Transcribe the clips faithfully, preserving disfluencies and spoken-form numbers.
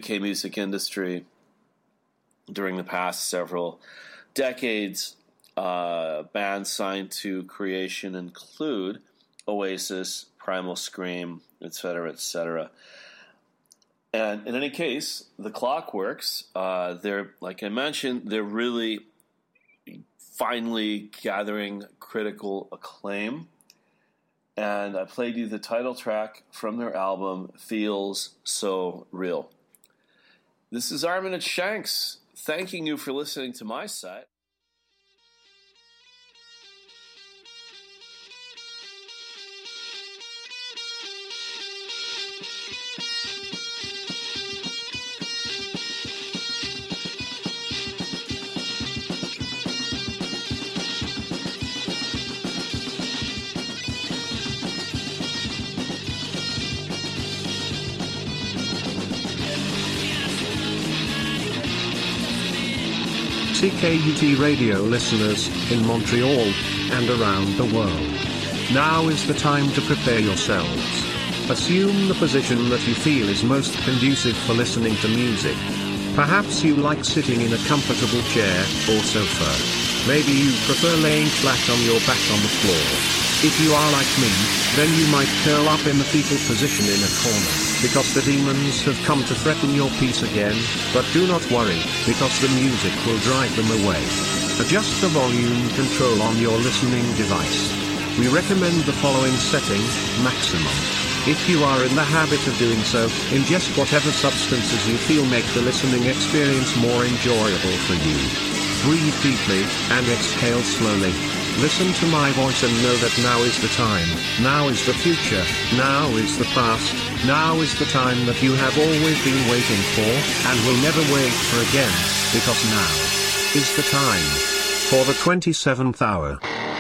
K music industry during the past several decades. Uh, bands signed to Creation include Oasis, Primal Scream, et cetera, et cetera. And in any case, the Clockworks, uh, they're, like I mentioned, they're really finally gathering critical acclaim. And I played you the title track from their album, Feels So Real. This is Armin and Shanks, thanking you for listening to my set. C K U T radio listeners in Montreal and around the world. Now is the time to prepare yourselves. Assume the position that you feel is most conducive for listening to music. Perhaps you like sitting in a comfortable chair or sofa. Maybe you prefer laying flat on your back on the floor. If you are like me, then you might curl up in the fetal position in a corner, because the demons have come to threaten your peace again. But do not worry, because the music will drive them away. Adjust the volume control on your listening device. We recommend the following setting: maximum. If you are in the habit of doing so, ingest whatever substances you feel make the listening experience more enjoyable for you. Breathe deeply, and exhale slowly. Listen to my voice and know that now is the time, now is the future, now is the past, now is the time that you have always been waiting for, and will never wait for again, because now is the time for the twenty-seventh hour.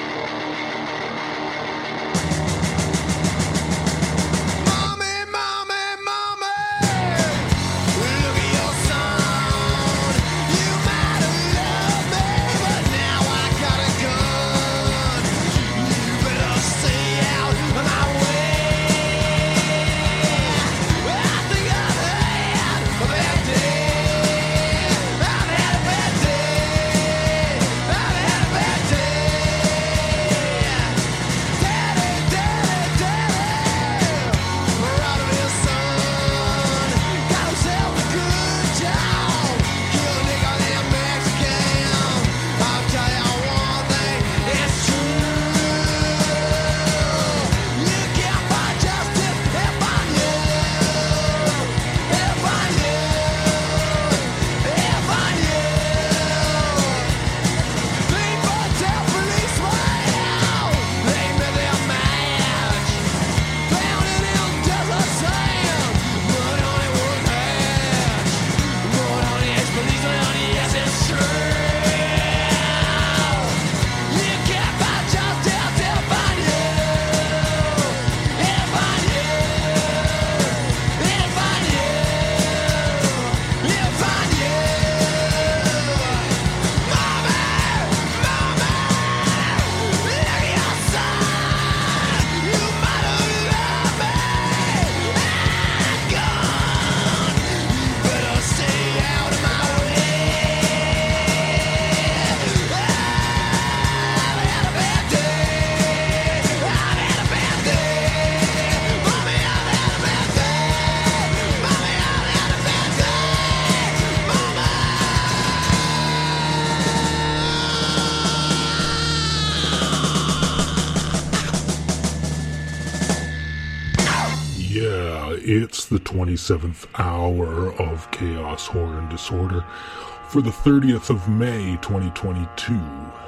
It's the twenty-seventh hour of Chaos, Horror, and Disorder for the thirtieth of May, twenty twenty-two.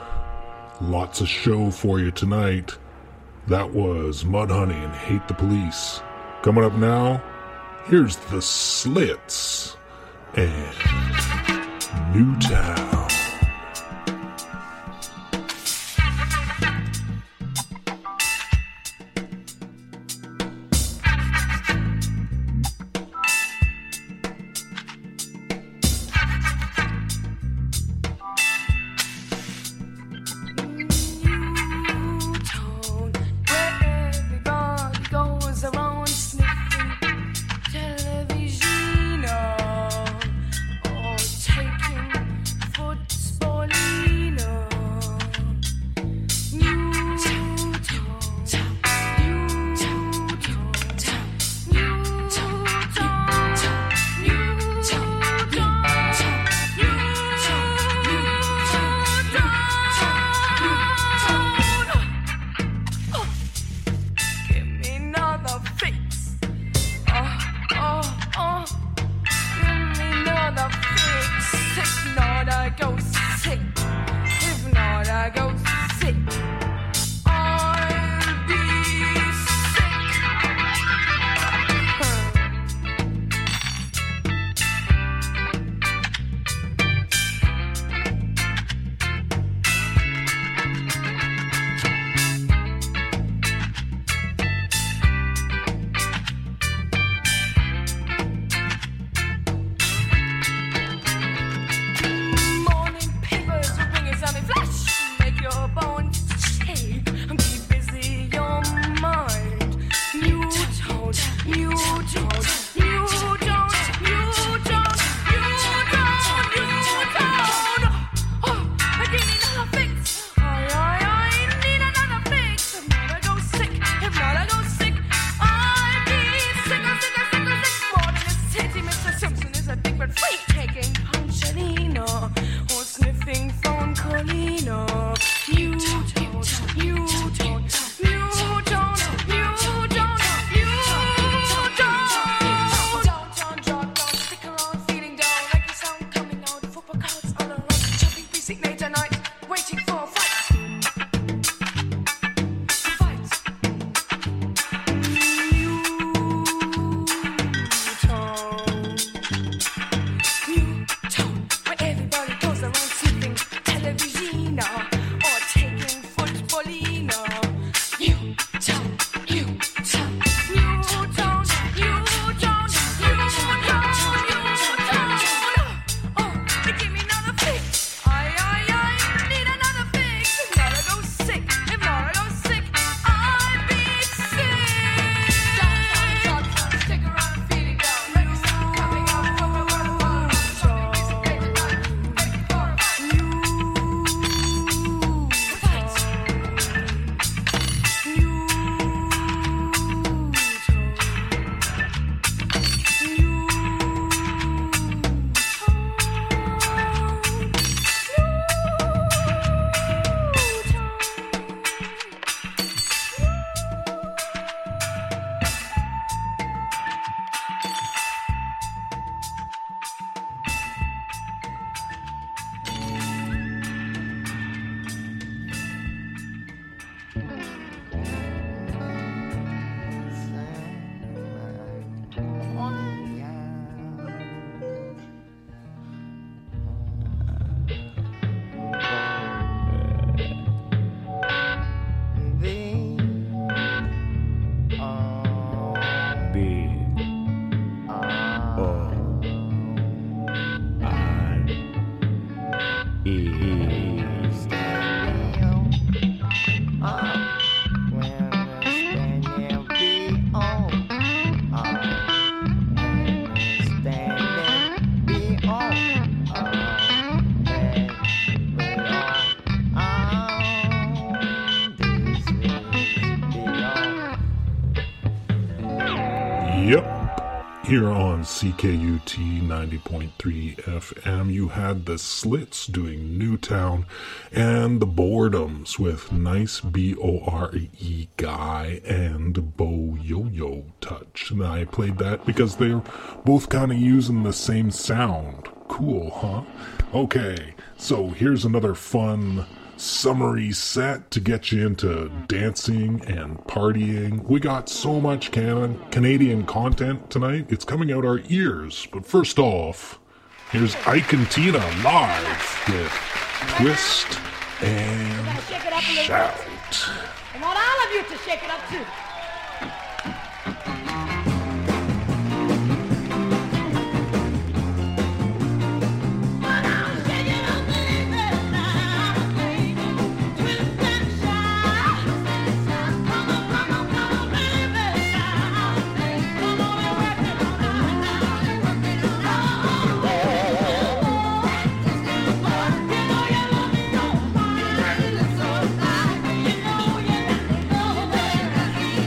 Lots of show for you tonight. That was Mudhoney and Hate the Police. Coming up now, here's The Slits and Newtown. Television. another fix. If not, I go sick. If not, I go sick. I'll be sick. Huh. Morning papers with wingers on me flash. Make your bones shake. Keep busy your mind. You don't, you don't, you don't, you don't, you don't, you don't. Oh, I need another fix. I, I, I need another fix. If not, I go sick. If not, I go sick. I be sick, I'm sick, I'm sick, I'm sick. More than a city, Mister Simpson is a big red freak taking Punchalina or sniffing phone Colina. You don't, you don't, you don't, you don't, you don't. Don't, don't, don't, don't stick around feeling down like the sound coming out. Football cards all around, jumping precinct late at night, waiting for a fight. Fight. Newtown, where everybody goes around sniffing television or taking footballina. Newtown, Newtown, Newtown, Newtown, Newtown, Newtown. Oh, they give me another fix. I, I, I need another fix. If not, I go sick. If not, I go sick. I be sick. Don't, don't, don't, stick around feeling down. Like the sound coming out from a waterfall. Jumping basic late at night, waiting for a fight. Yep. Here on C K U T ninety point three F M, you had the Slits doing Newtown and the Boredoms with Nice B O R E Guy and Bo Yo-Yo Touch. And I played that because they're both kind of using the same sound. Cool, huh? Okay, so here's another fun summery set to get you into dancing and partying. We got so much can- Canadian content tonight, it's coming out our ears. But first off, here's Ike and Tina live with Twist and Shout. I want all of you to shake it up too. You know you let me know, baby.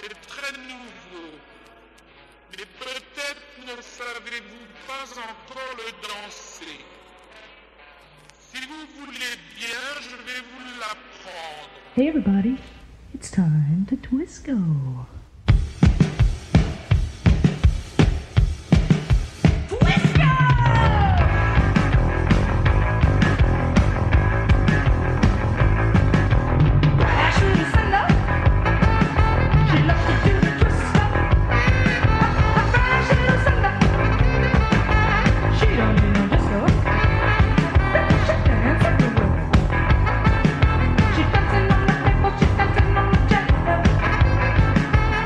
c'est très nouveau. Mais peut-être ne savez-vous pas encore le danser. Si vous voulez bien, je vais vous l'apprendre. Hey everybody, it's time to Twisco. She dancing on the table, she dancing on the chair.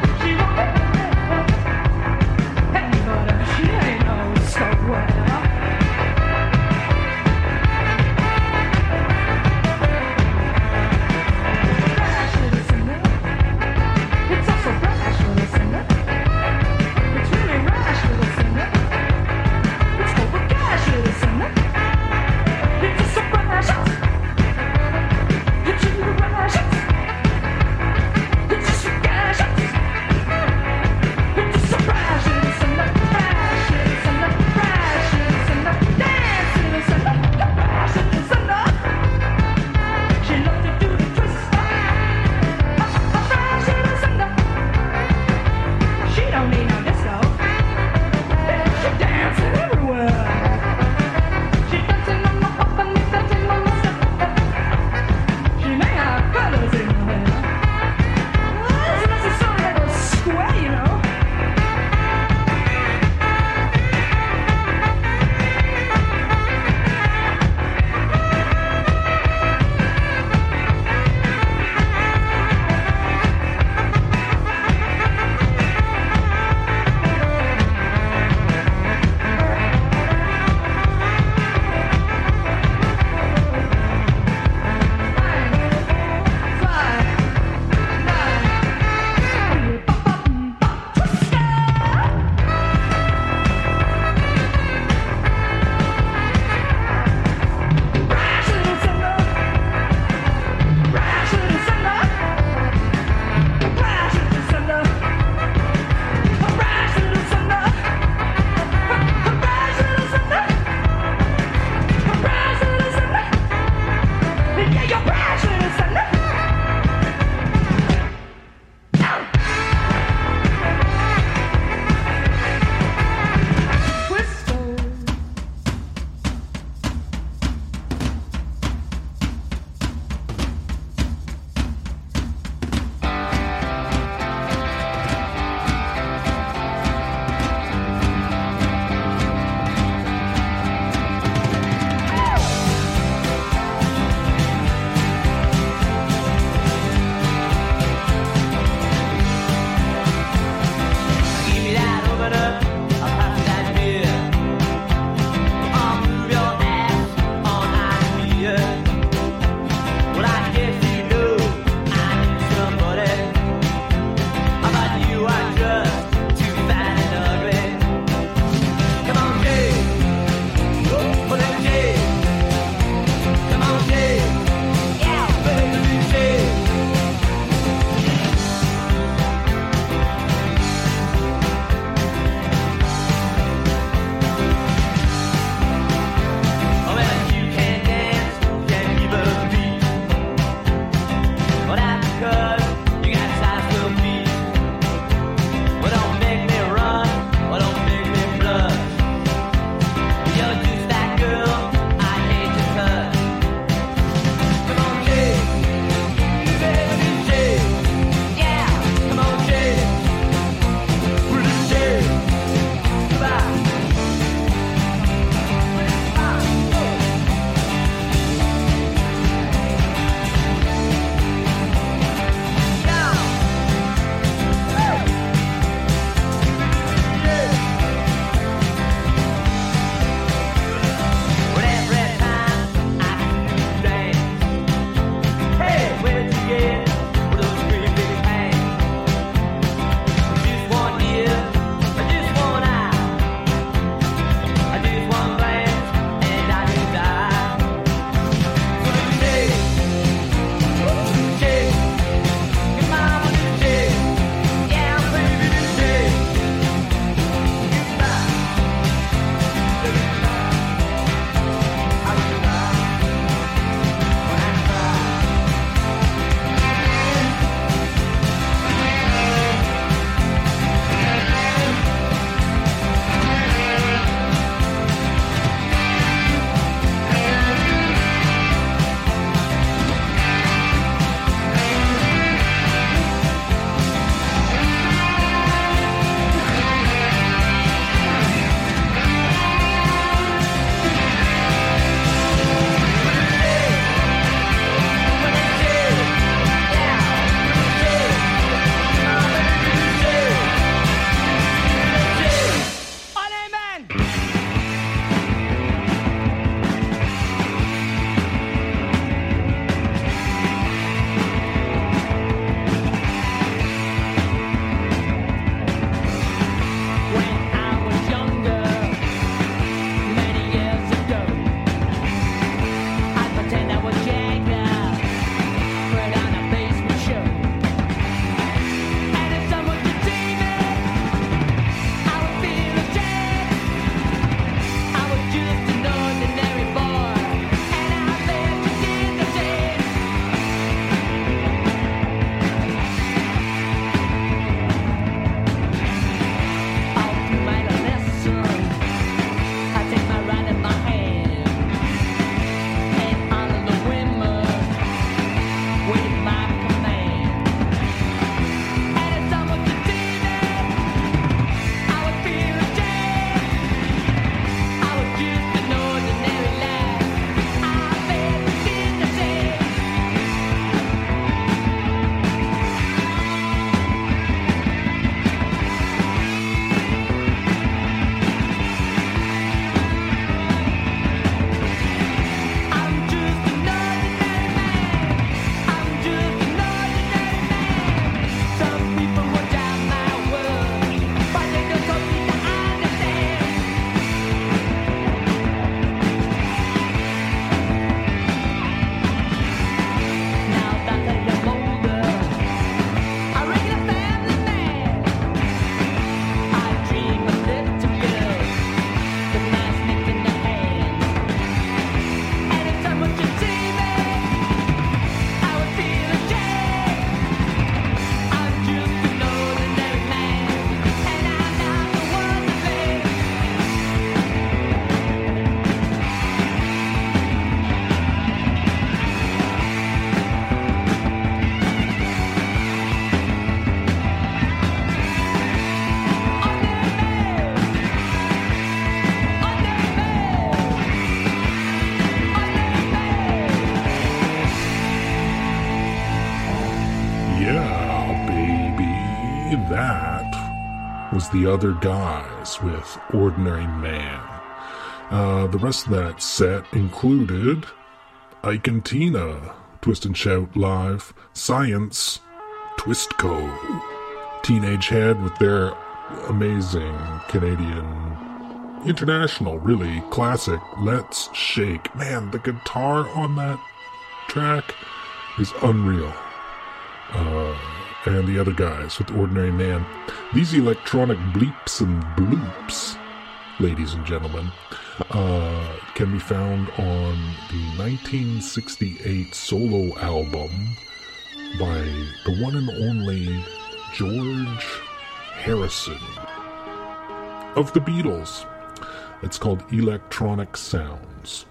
that was The Other Guys with Ordinary Man. Uh, the rest of that set included Ike and Tina, Twist and Shout Live, Science, Twistco, Teenage Head with their amazing Canadian, international, really, classic Let's Shake. Man, the guitar on that track is unreal. Uh, and The Other Guys with Ordinary Man. These electronic bleeps and bloops, ladies and gentlemen, uh, can be found on the nineteen sixty-eight solo album by the one and only George Harrison of the Beatles. It's called Electronic Sounds.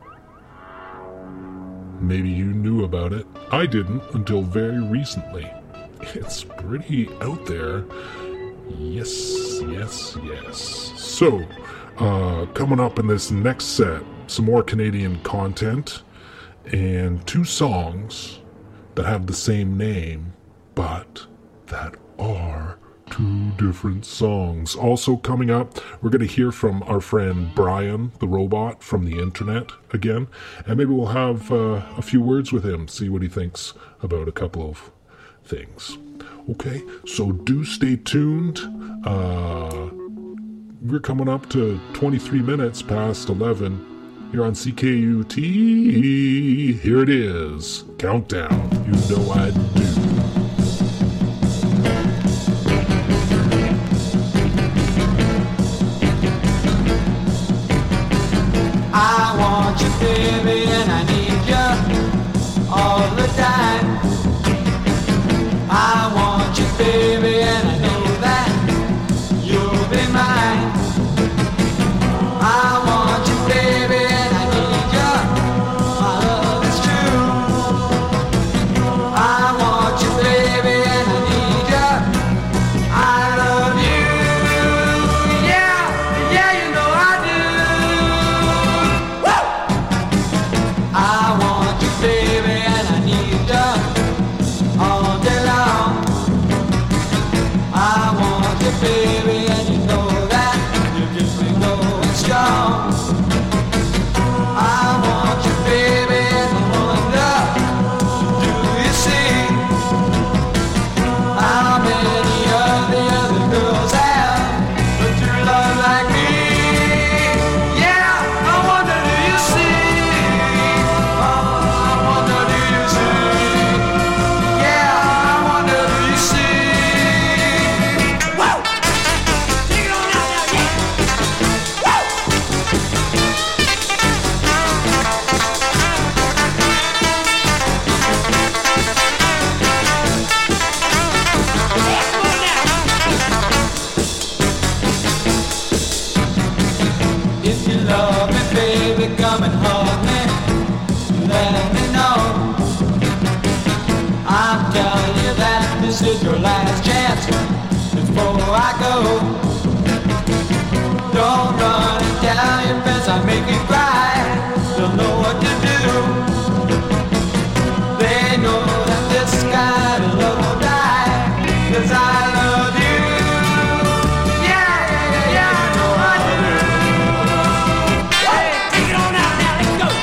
Maybe you knew about it. I didn't until very recently. It's pretty out there. Yes, yes, yes. So, uh, coming up in this next set, some more Canadian content and two songs that have the same name, but that are two different songs. Also coming up, we're going to hear from our friend Brian, the robot from the internet again, and maybe we'll have uh, a few words with him, see what he thinks about a couple of things. Okay, so do stay tuned. Uh, we're coming up to twenty-three minutes past eleven here on C K U T. Here it is. Countdown. You know I do. I want you, baby, and I need you all the time. I want you, baby, and I know that you'll be mine. I want you, baby, and I need you. My love is true. I want you, baby, and I need you. I love you. Yeah, yeah, you know I do. Woo! I want you, baby, and I need you all day long. I want you, baby, and you know that you keep me going strong. I want you, baby, and I wonder, do you see how many of the other girls have a true love like me? Yeah, I wonder, do you see? Oh, I wonder, do you see? Yeah, I wonder, do you see? Whoa! Take it on out now, yeah! Whoa! If you love me, baby, come and hug me. Let me know. I'm telling you that this is your last chance before I go. Don't run and tell your friends I make you cry. They'll know what to do. They know that this kind of love will die, 'cause I love you. Yeah, yeah, yeah, you know I do. Hey, take it on out now, let's go.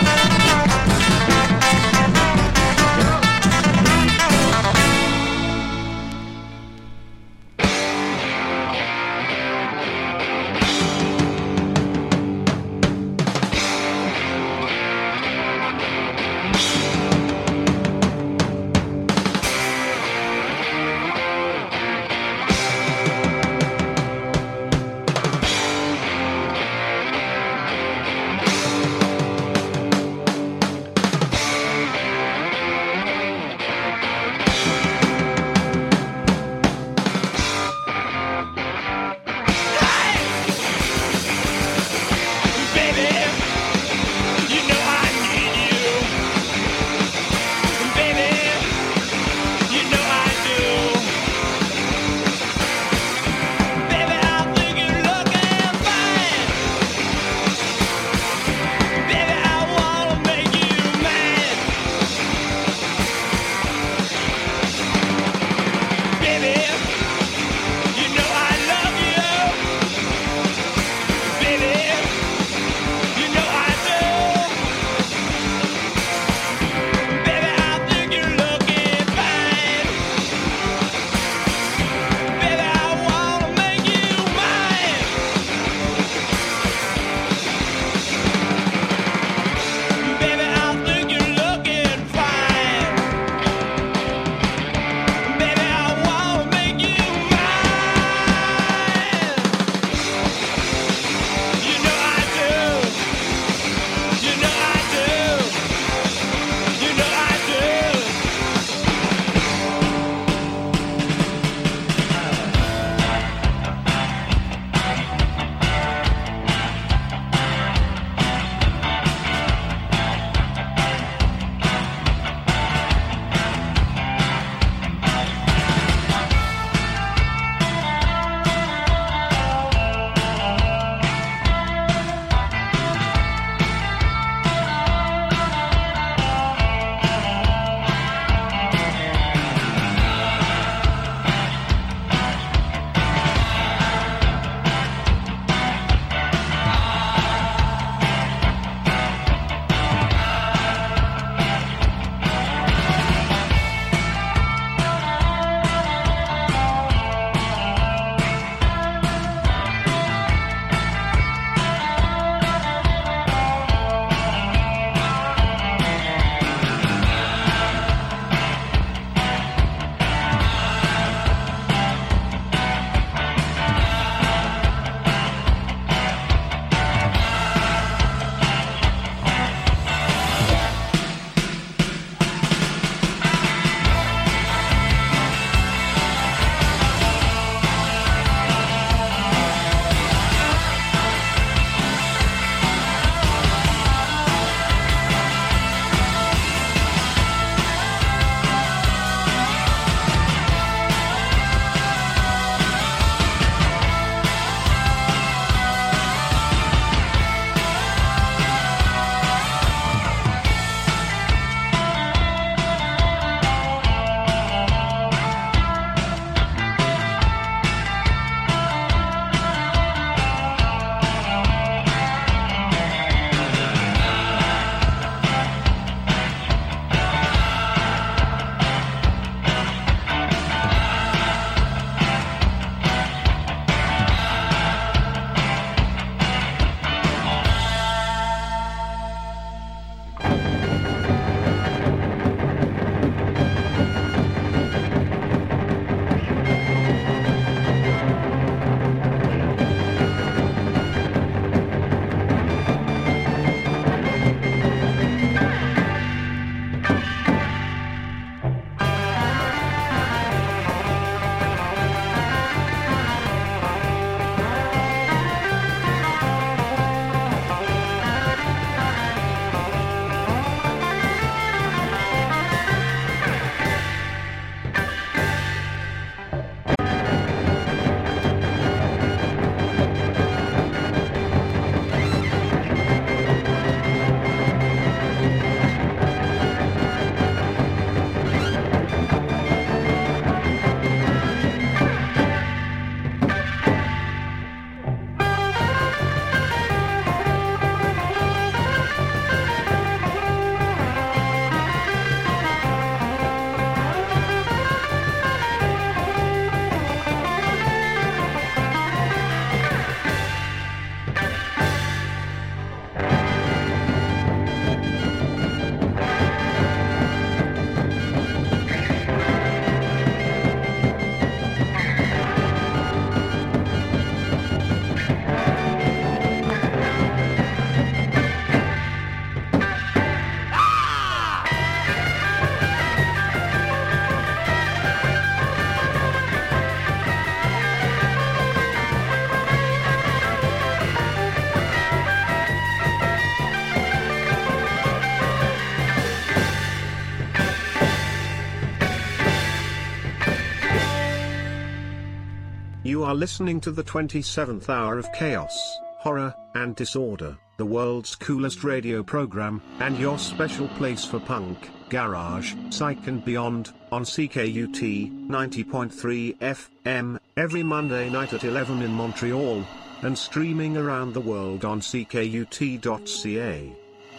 You are listening to the twenty-seventh hour of chaos, horror, and disorder, the world's coolest radio program, and your special place for punk, garage, psych and beyond, on C K U T ninety point three F M, every Monday night at eleven in Montreal, and streaming around the world on C K U T dot C A.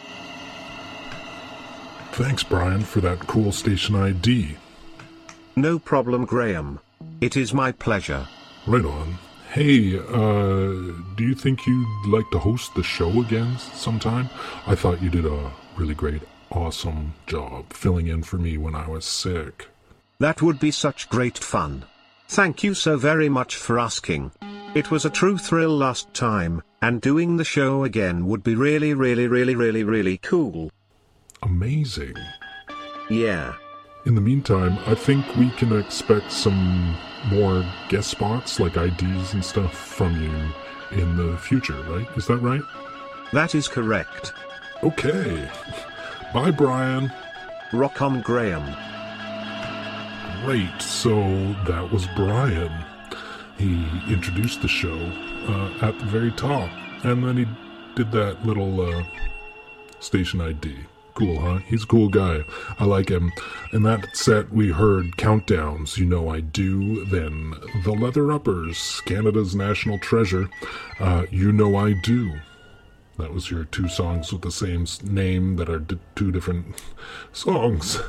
Thanks, Brian, for that cool station I D. No problem, Graham. It is my pleasure. Right on. Hey, uh, do you think you'd like to host the show again sometime? I thought you did a really great, awesome job filling in for me when I was sick. That would be such great fun. Thank you so very much for asking. It was a true thrill last time, and doing the show again would be really, really, really, really, really cool. Amazing. Yeah. In the meantime, I think we can expect some more guest spots, like I Ds and stuff, from you in the future, right? Is that right? That is correct. Okay. Bye, Brian. Rock on, Graham. Great. So that was Brian. He introduced the show uh, at the very top, and then he did that little uh, station I D. Cool, huh? He's a cool guy. I like him. In that set, we heard Countdowns, You Know I Do, then The Leather Uppers, Canada's National Treasure, uh, You Know I Do. That was your two songs with the same name that are d- two different songs.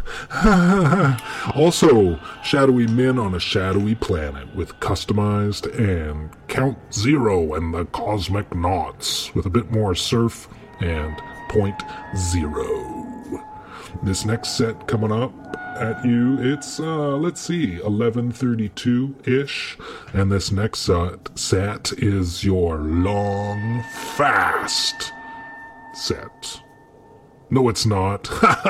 Also, Shadowy Min on a Shadowy Planet with Customized, and Count Zero and the Cosmic Knots with a bit more surf and Point Zero. This next set coming up at you, it's, uh, let's see, eleven thirty-two-ish, and this next uh, set is your Long Fast set. No, it's not.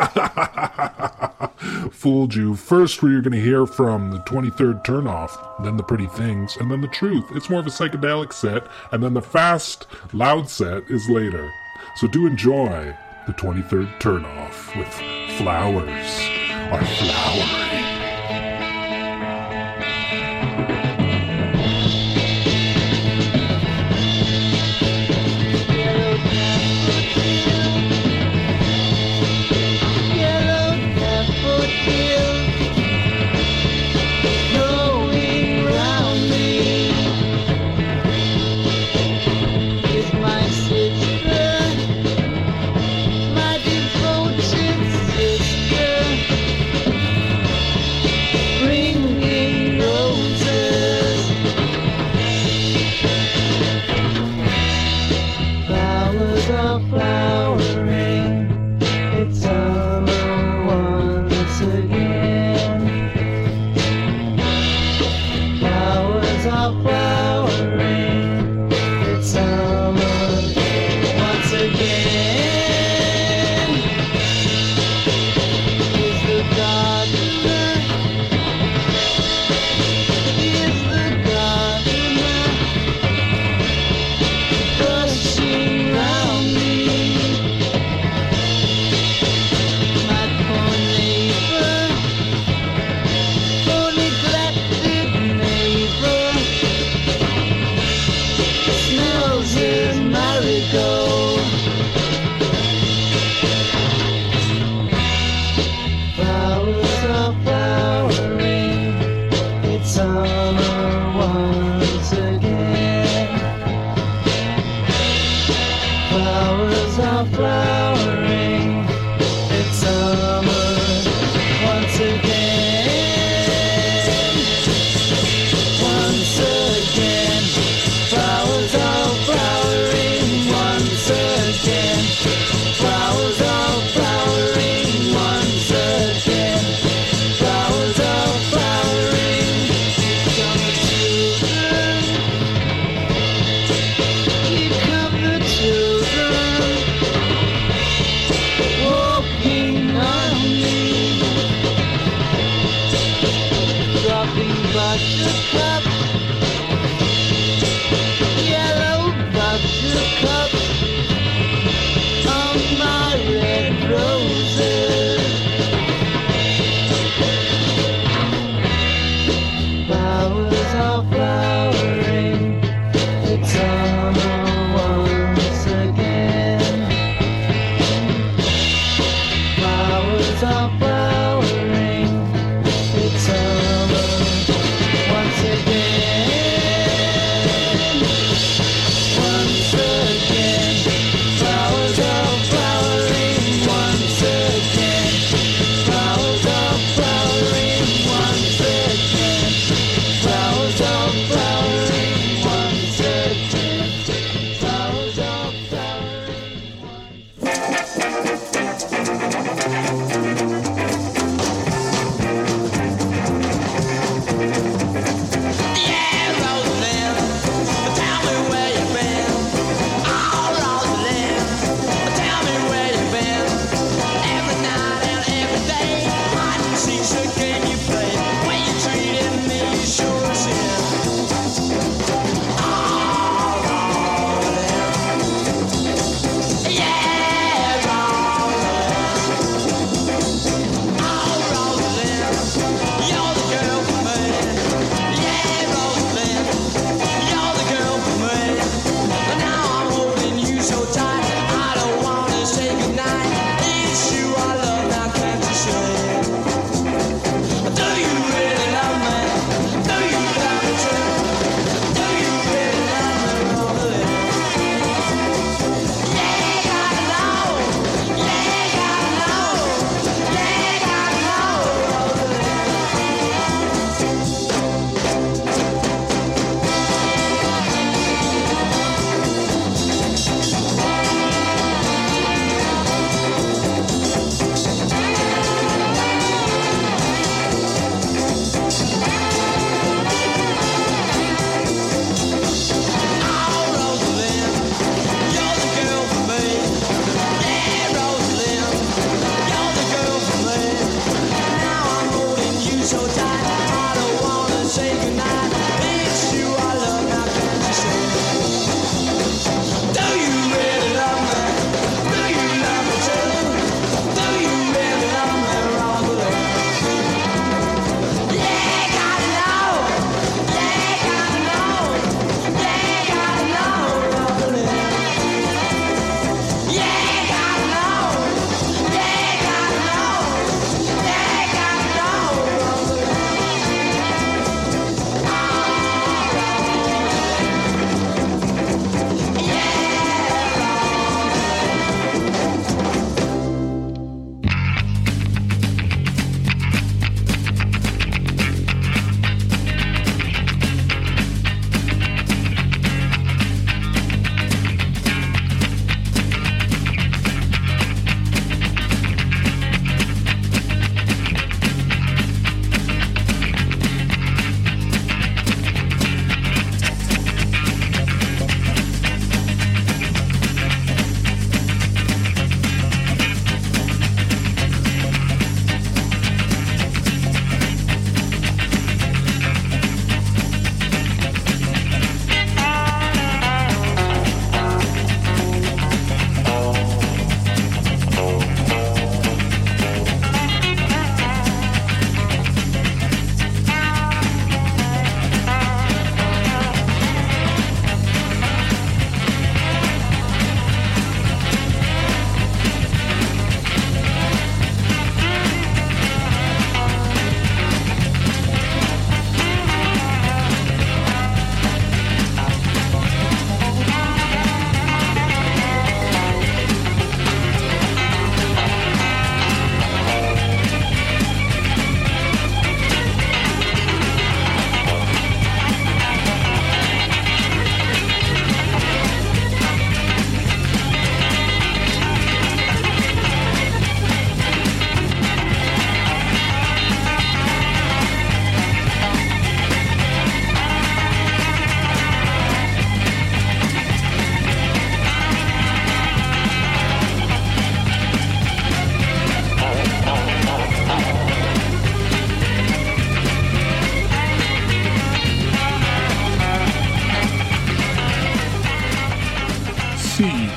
Fooled you. First, we're going to hear from the twenty-third Turnoff, then the Pretty Things, and then the Truth. It's more of a psychedelic set, and then the Fast, Loud set is later. So do enjoy the twenty-third Turnoff with Flowers Are Flowery. My devoted sister.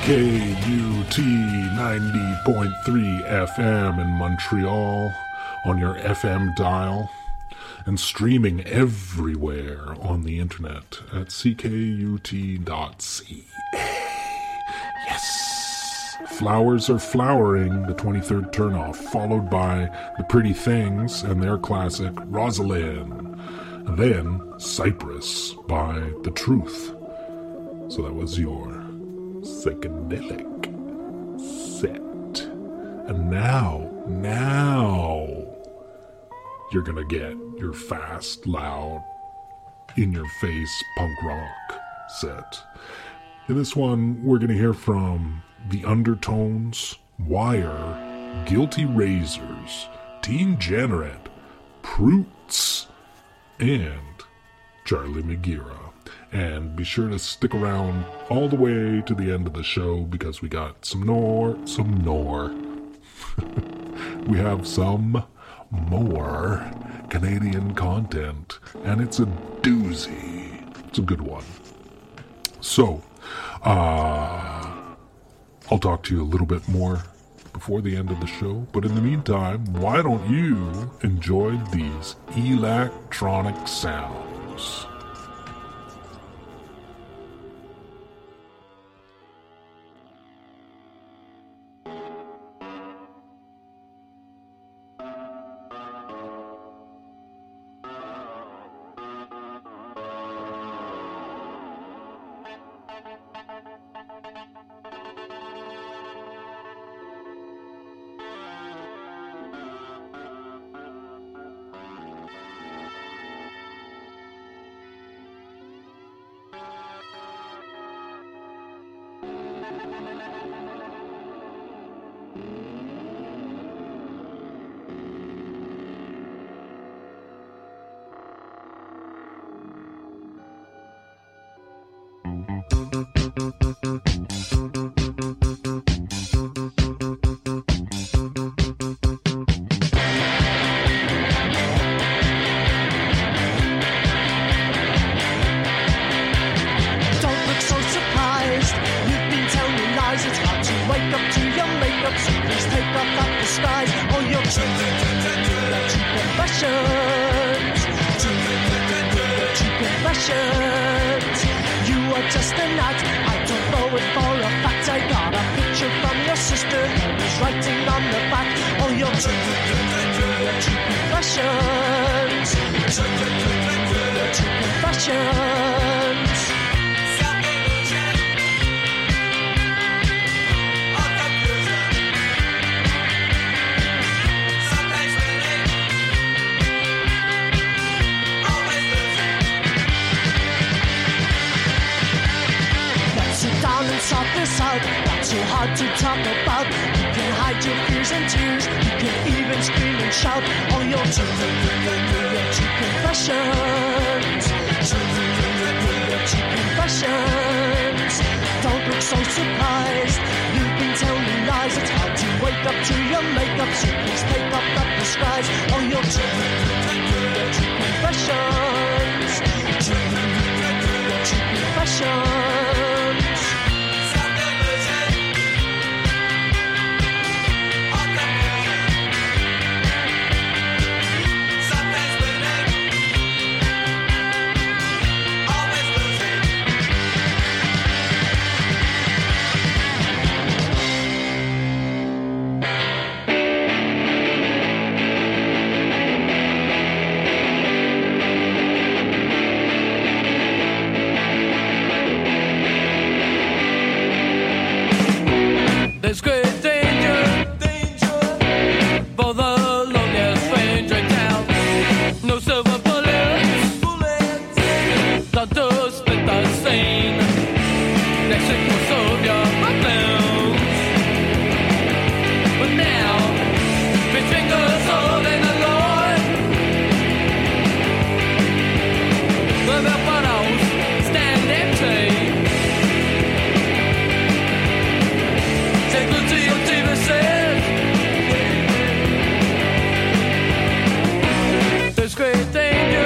K U T ninety point three F M in Montreal on your F M dial and streaming everywhere on the internet at C K U T dot C A. Yes! Flowers Are Flowering, the twenty-third turnoff, followed by The Pretty Things and their classic Rosalind. Then Cypress by The Truth. So that was your psychedelic set. And now, now, you're gonna get your fast, loud, in-your-face punk rock set. In this one, we're gonna hear from The Undertones, Wire, Guilty Razors, Teen Generate, Proots, and Charlie Magira. And be sure to stick around all the way to the end of the show because we got some more, some more. We have some more Canadian content, and it's a doozy. It's a good one. So, uh, I'll talk to you a little bit more before the end of the show, but in the meantime, why don't you enjoy these electronic sounds?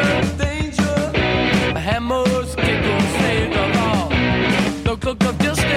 Look of justice.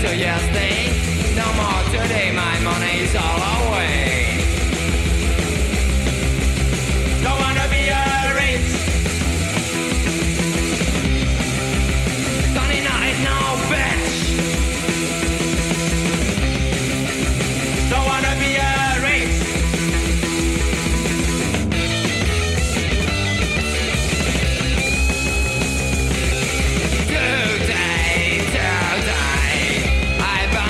till yesterday. No more today, my money's all away. Don't wanna be a rich Donny night, no bitch. Don't wanna be a rich Today, today I buy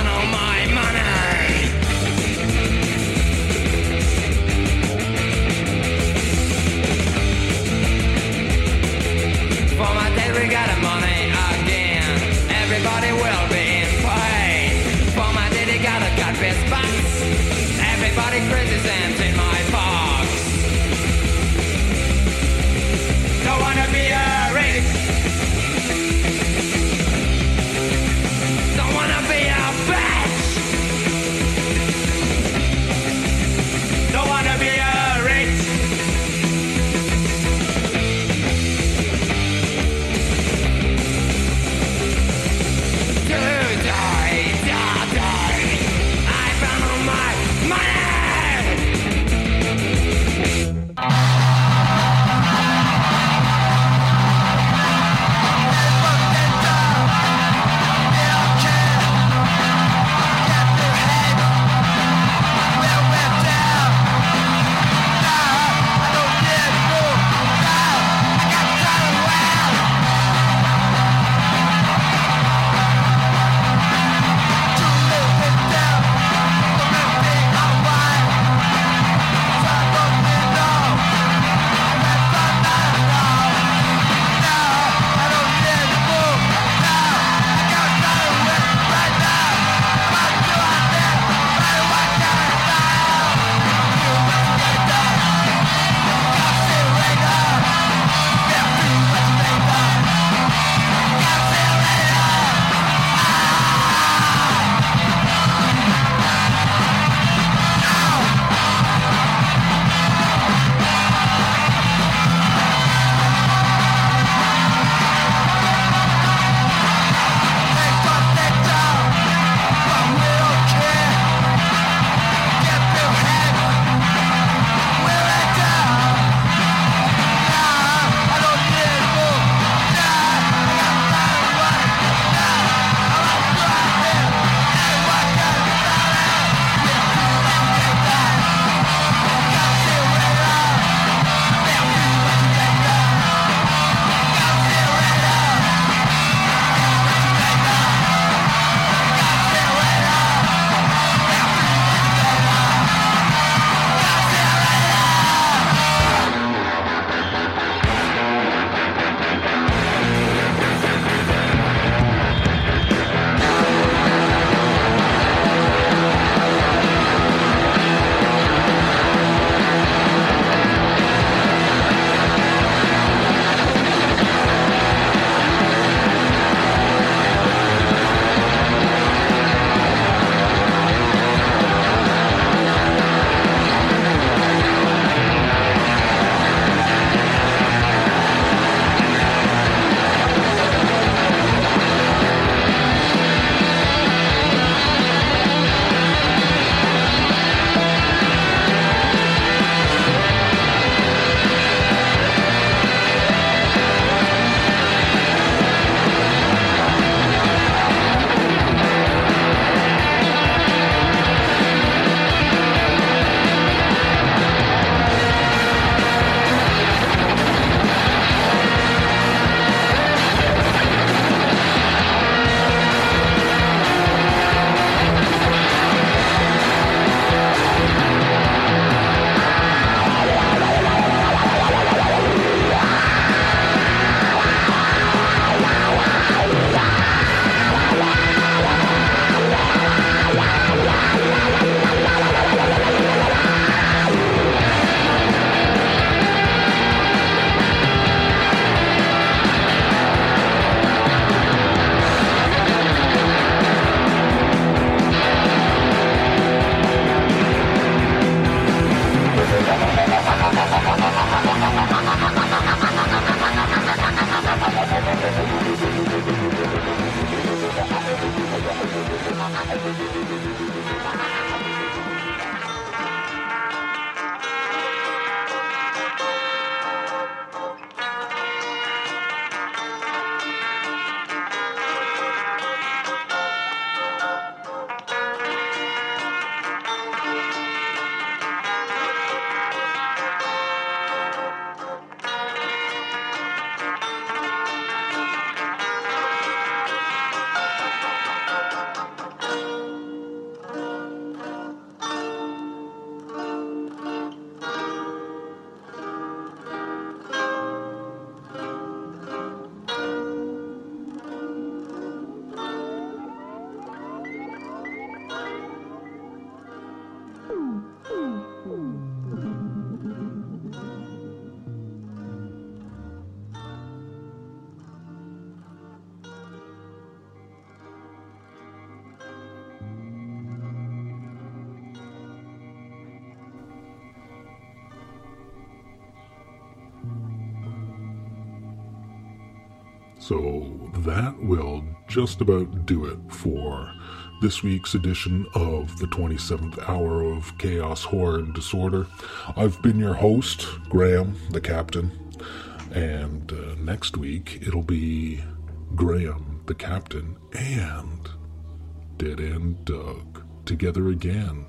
So that will just about do it for this week's edition of the twenty-seventh hour of Chaos, Horror, and Disorder. I've been your host, Graham, the Captain, and uh, next week it'll be Graham, the Captain, and Dead End Doug together again.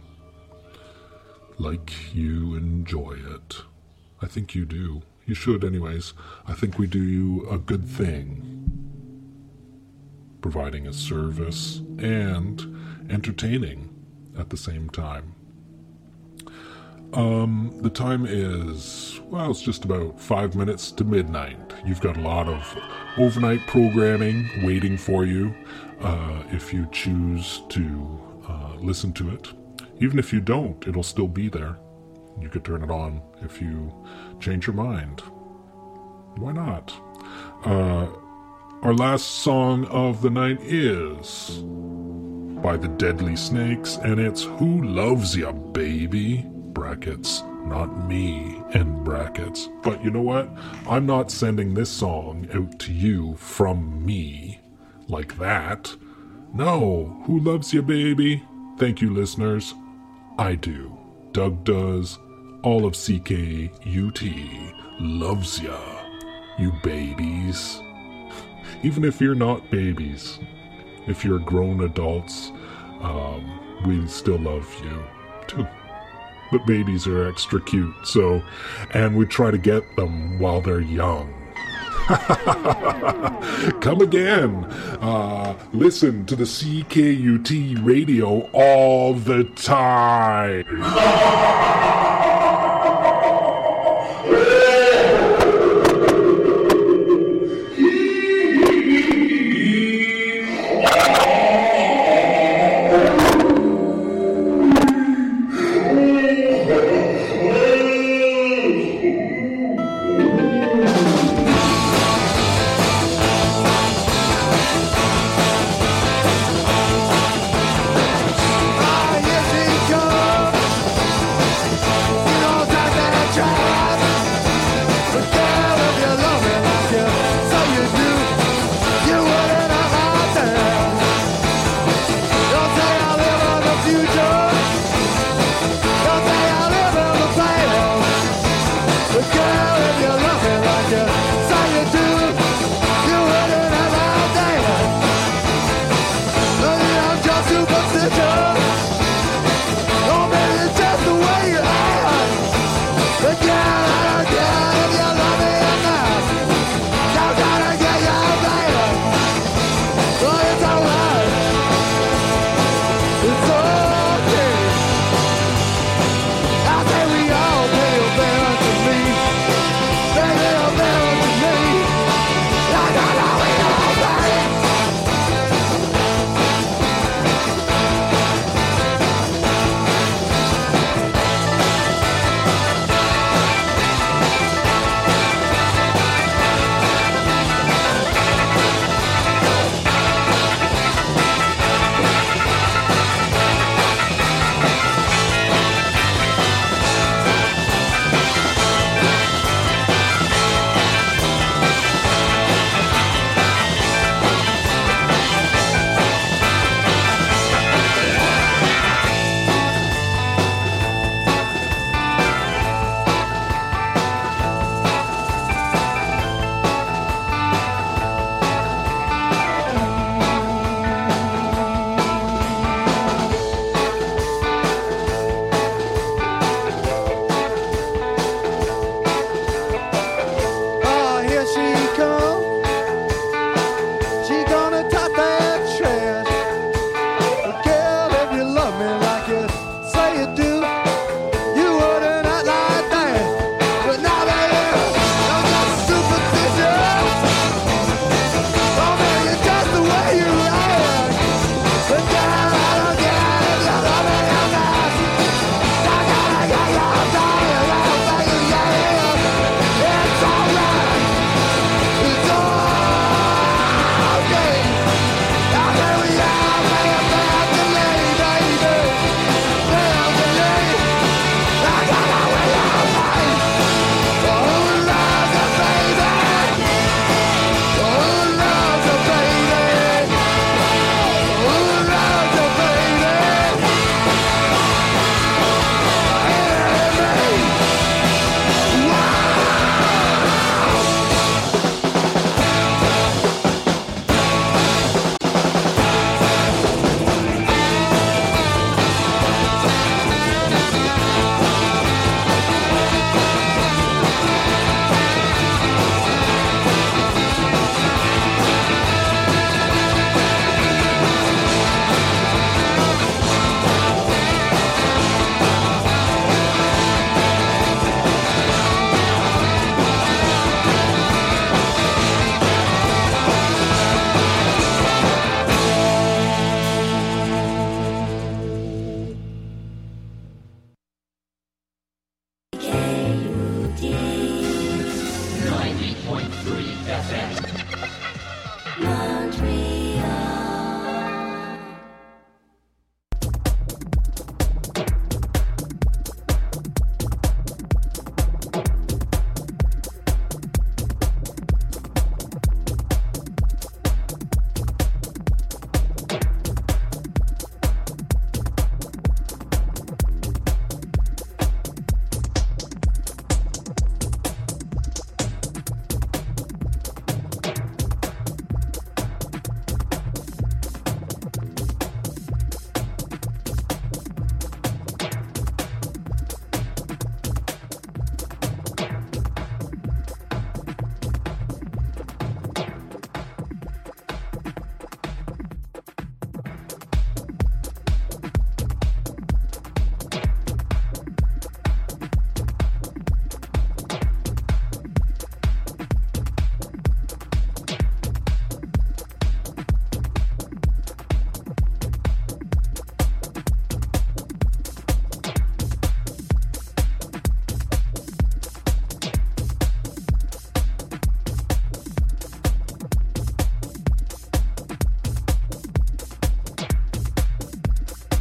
Like you enjoy it. I think you do. You should anyways. I think we do you a good thing, providing a service and entertaining at the same time. Um, the time is, well, it's just about five minutes to midnight. You've got a lot of overnight programming waiting for you uh, if you choose to uh, listen to it. Even if you don't, it'll still be there. You could turn it on if you change your mind. Why not? Uh, our last song of the night is by the Deadly Snakes, and it's Who Loves Ya, Baby? Brackets, not me, end brackets. But you know what? I'm not sending this song out to you from me like that. No, Who Loves Ya, Baby? Thank you, listeners. I do. Doug does. All of C K U T loves ya, you babies. Even if you're not babies, if you're grown adults, um, we still love you too. But babies are extra cute, so, and we try to get them while they're young. Come again. Uh, listen to the C K U T radio all the time.